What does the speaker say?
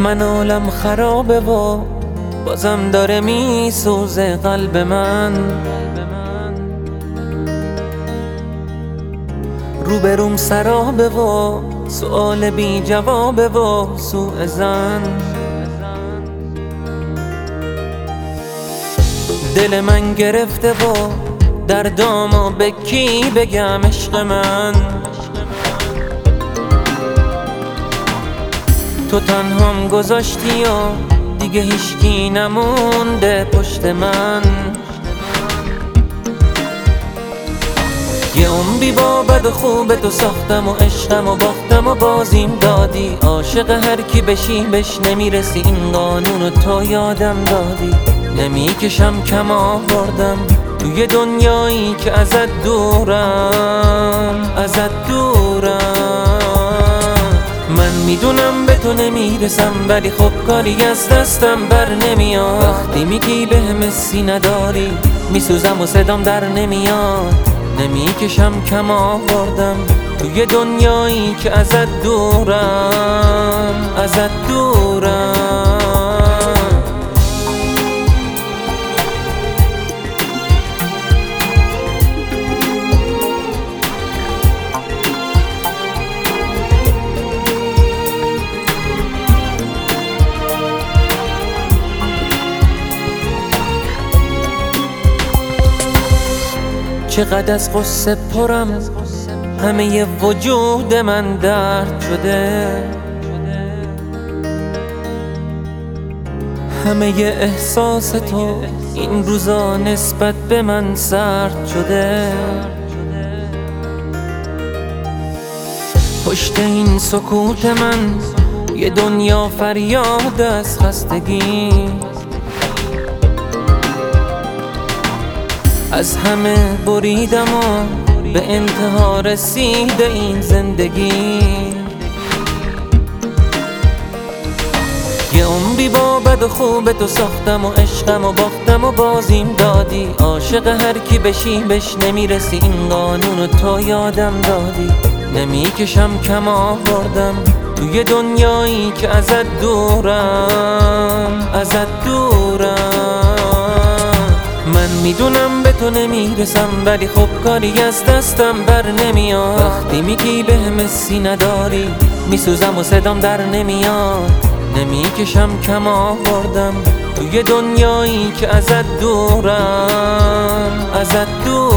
من عالم خرابه و بازم داره میسوزه قلب من. روبروم سرابه و سؤال بی جوابه و سوء ظن. دل من گرفته و دردامو به کی بگم عشق من. تو تنهام گذاشتی و دیگه هیچکی نمونده پشت من. یه عمری با بد و خوب تو ساختم و عشقم و باختم و بازیم دادی. عاشق هر کی بشی بهش نمیرسی، این قانون تو یادم دادی. نمیکشم کم آوردم توی دنیایی که ازت دورم، ازت دورم. من میدونم به تو نمیرسم ولی خب کاری از دستم بر نمیاد. وقتی میگی بهم حسی نداری میسوزم و صدام در نمیاد. نمیکشم کم آوردم توی دنیایی که ازت دورم، ازت دورم. چقدر از قصه پرم، همه وجود من درد شده. همه احساس تو این روزا نسبت به من سرد شده. پشت این سکوت من یه دنیا فریاد از خستگی. از همه بریدم و به انتها رسیده این زندگی. یه عمری با بد و خوب تو ساختم و عشقم و باختم و بازیم دادی. عاشق هر کی بشی بهش نمیرسی، این قانون تو یادم دادی. نمیکشم کم آوردم توی دنیایی که ازت دورم، ازت دورم. من میدونم به تو نمیرسم ولی خب کاری از دستم بر نمیاد. وقتی میگی بهم حسی نداری میسوزم و صدام در نمیاد. نمیکشم کم آوردم توی دنیایی که ازت دورم، ازت دورم.